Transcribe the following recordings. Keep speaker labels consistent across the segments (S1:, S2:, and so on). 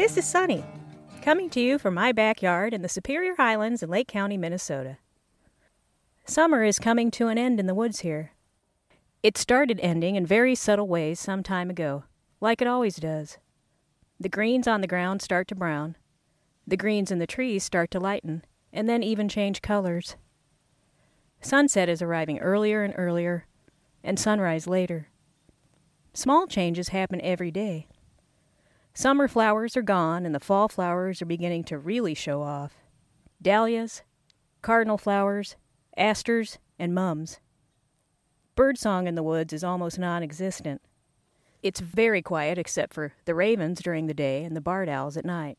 S1: This is Sunny, coming to you from my backyard in the Superior Highlands in Lake County, Minnesota. Summer is coming to an end in the woods here. It started ending in very subtle ways some time ago, like it always does. The greens on the ground start to brown. The greens in the trees start to lighten, and then even change colors. Sunset is arriving earlier and earlier, and sunrise later. Small changes happen every day. Summer flowers are gone, and the fall flowers are beginning to really show off. Dahlias, cardinal flowers, asters, and mums. Birdsong in the woods is almost non-existent. It's very quiet except for the ravens during the day and the barred owls at night.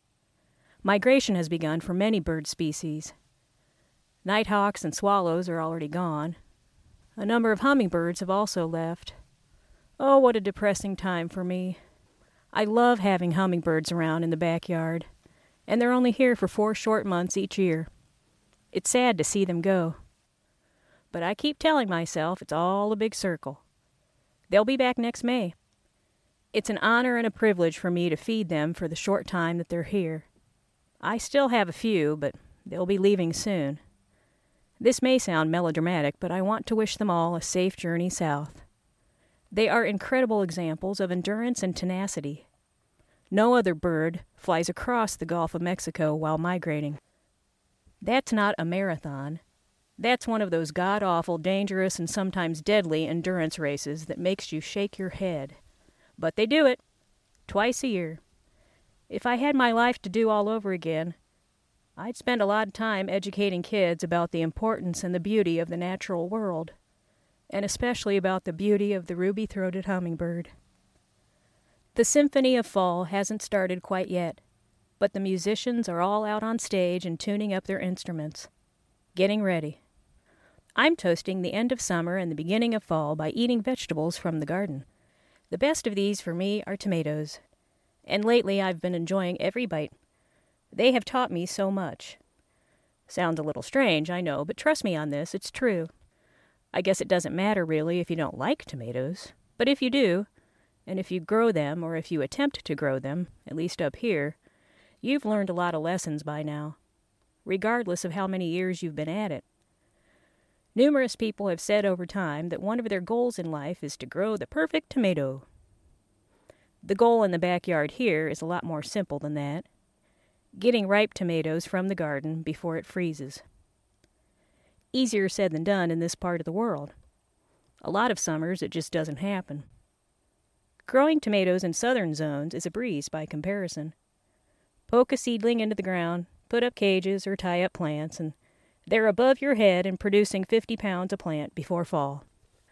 S1: Migration has begun for many bird species. Nighthawks and swallows are already gone. A number of hummingbirds have also left. Oh, what a depressing time for me. I love having hummingbirds around in the backyard, and they're only here for 4 short months each year. It's sad to see them go. But I keep telling myself it's all a big circle. They'll be back next May. It's an honor and a privilege for me to feed them for the short time that they're here. I still have a few, but they'll be leaving soon. This may sound melodramatic, but I want to wish them all a safe journey south. They are incredible examples of endurance and tenacity. No other bird flies across the Gulf of Mexico while migrating. That's not a marathon. That's one of those god-awful, dangerous, and sometimes deadly endurance races that makes you shake your head. But they do it, twice a year. If I had my life to do all over again, I'd spend a lot of time educating kids about the importance and the beauty of the natural world, and especially about the beauty of the ruby-throated hummingbird. The Symphony of Fall hasn't started quite yet, but the musicians are all out on stage and tuning up their instruments, getting ready. I'm toasting the end of summer and the beginning of fall by eating vegetables from the garden. The best of these for me are tomatoes, and lately I've been enjoying every bite. They have taught me so much. Sounds a little strange, I know, but trust me on this, it's true. I guess it doesn't matter really if you don't like tomatoes, but if you do, and if you grow them or if you attempt to grow them, at least up here, you've learned a lot of lessons by now, regardless of how many years you've been at it. Numerous people have said over time that one of their goals in life is to grow the perfect tomato. The goal in the backyard here is a lot more simple than that. Getting ripe tomatoes from the garden before it freezes. Easier said than done in this part of the world. A lot of summers it just doesn't happen. Growing tomatoes in southern zones is a breeze by comparison. Poke a seedling into the ground, put up cages or tie up plants, and they're above your head and producing 50 pounds a plant before fall.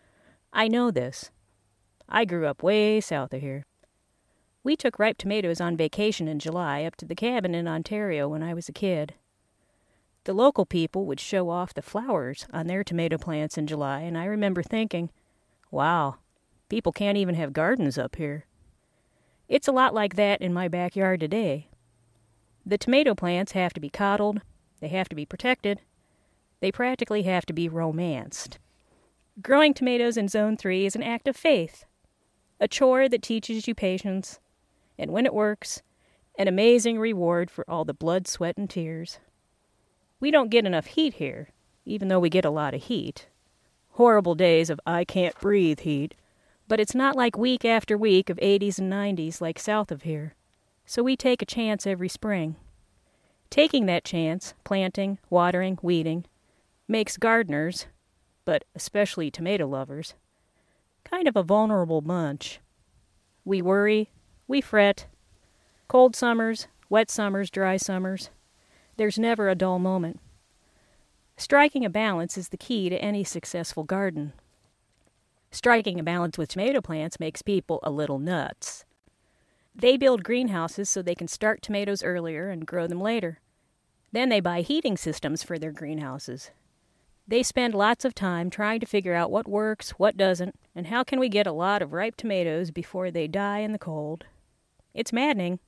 S1: I know this. I grew up way south of here. We took ripe tomatoes on vacation in July up to the cabin in Ontario when I was a kid. The local people would show off the flowers on their tomato plants in July, and I remember thinking, wow, people can't even have gardens up here. It's a lot like that in my backyard today. The tomato plants have to be coddled, they have to be protected, they practically have to be romanced. Growing tomatoes in Zone 3 is an act of faith, a chore that teaches you patience, and when it works, an amazing reward for all the blood, sweat, and tears. We don't get enough heat here, even though we get a lot of heat. Horrible days of I can't breathe heat, but it's not like week after week of 80s and 90s like south of here. So we take a chance every spring. Taking that chance, planting, watering, weeding, makes gardeners, but especially tomato lovers, kind of a vulnerable bunch. We worry, we fret. Cold summers, wet summers, dry summers. There's never a dull moment. Striking a balance is the key to any successful garden. Striking a balance with tomato plants makes people a little nuts. They build greenhouses so they can start tomatoes earlier and grow them later. Then they buy heating systems for their greenhouses. They spend lots of time trying to figure out what works, what doesn't, and how can we get a lot of ripe tomatoes before they die in the cold. It's maddening.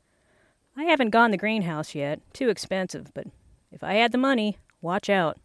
S1: I haven't gone the greenhouse yet, too expensive, but if I had the money, watch out.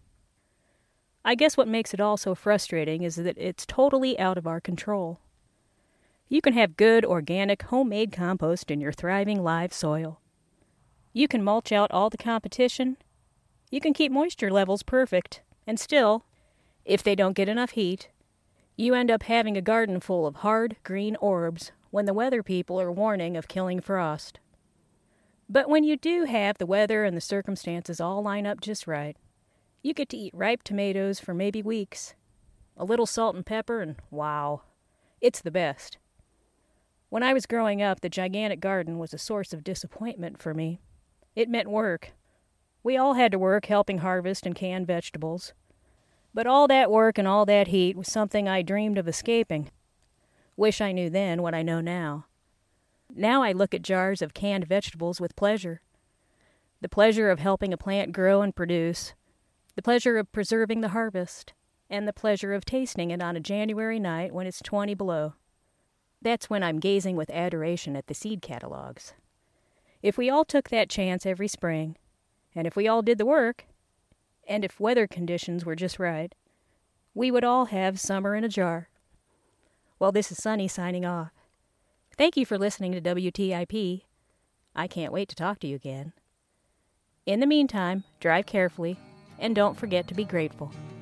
S1: I guess what makes it all so frustrating is that it's totally out of our control. You can have good, organic, homemade compost in your thriving live soil. You can mulch out all the competition. You can keep moisture levels perfect, and still, if they don't get enough heat, you end up having a garden full of hard, green orbs when the weather people are warning of killing frost. But when you do have the weather and the circumstances all line up just right, you get to eat ripe tomatoes for maybe weeks. A little salt and pepper, and wow, it's the best. When I was growing up, the gigantic garden was a source of disappointment for me. It meant work. We all had to work helping harvest and can vegetables. But all that work and all that heat was something I dreamed of escaping. Wish I knew then what I know now. Now I look at jars of canned vegetables with pleasure. The pleasure of helping a plant grow and produce, the pleasure of preserving the harvest, and the pleasure of tasting it on a January night when it's 20 below. That's when I'm gazing with adoration at the seed catalogs. If we all took that chance every spring, and if we all did the work, and if weather conditions were just right, we would all have summer in a jar. Well, this is Sunny signing off. Thank you for listening to WTIP. I can't wait to talk to you again. In the meantime, drive carefully, and don't forget to be grateful.